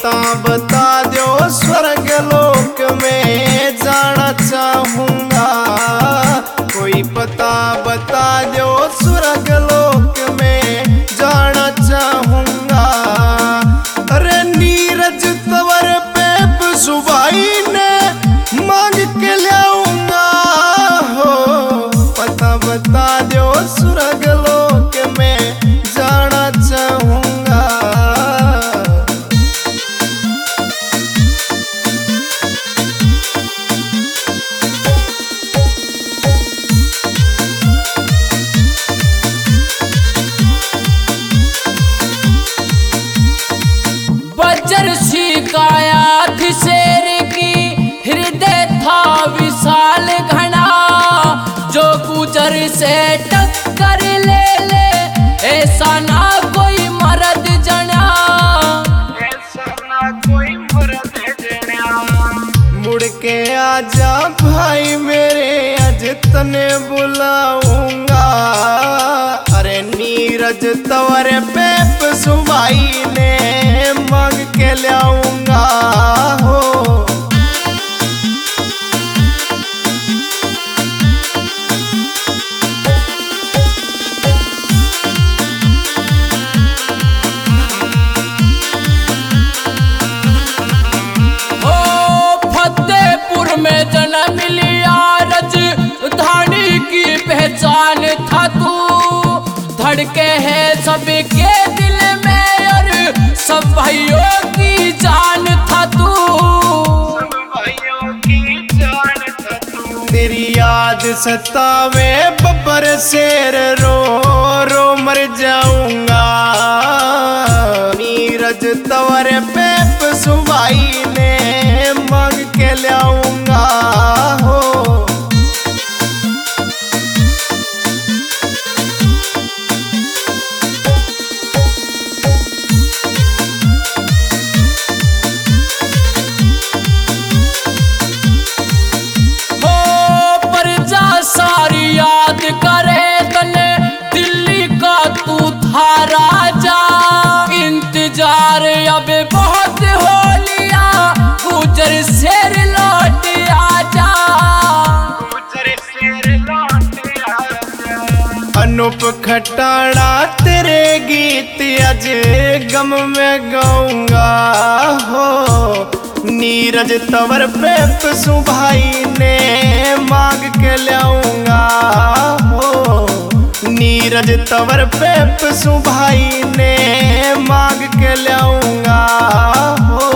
पता बता दो स्वर्ग लोक में जाना चाहूंगा। कोई पता बता दो स्वर्ग लोक में जाना चाहूंगा। अरे नीरज तवर पे सुबाई ने मांग के लाऊंगा हो। पता बता दो स्वर्ग लोक में जाना चाहूंगा। बजर सी काया थी शेर की, हृदय था विशाल घना। जो गुजर से टक्कर ले ले, ऐसा ना कोई मर्द जना। ऐसा ना कोई मर्द जना। मुड़ के आजा भाई मेरे, आज तने बुलाऊंगा। अरे नीरज तवर पे सुबाई ने मांग के लाऊंगा हो। फतेहपुर में जन्म लिया, राजधानी की पहचान था तू। धड़के है सबके दिल में और सब भाइयों की जान था तू। सब भाइयों की जान था तू। तेरी याद सतावे बब्बर शेर, रो रो मर जाऊंगा। नीरज तवर पे सुबाई ने मांग के लाऊंगा हो। सारी याद करे तने, दिल्ली का तू था राजा। इंतजार अब बहुत हो लिया, गुजर शेर लौट आजा। गुजर शेर लौट आजा। अनूप खटाड़ा तेरे गीत आज गम में गाऊंगा हो। नीरज तवर पे सुभाई ने मांग के लाऊंगा हो। नीरज तवर पे सुभाई ने मांग के लाऊंगा हो।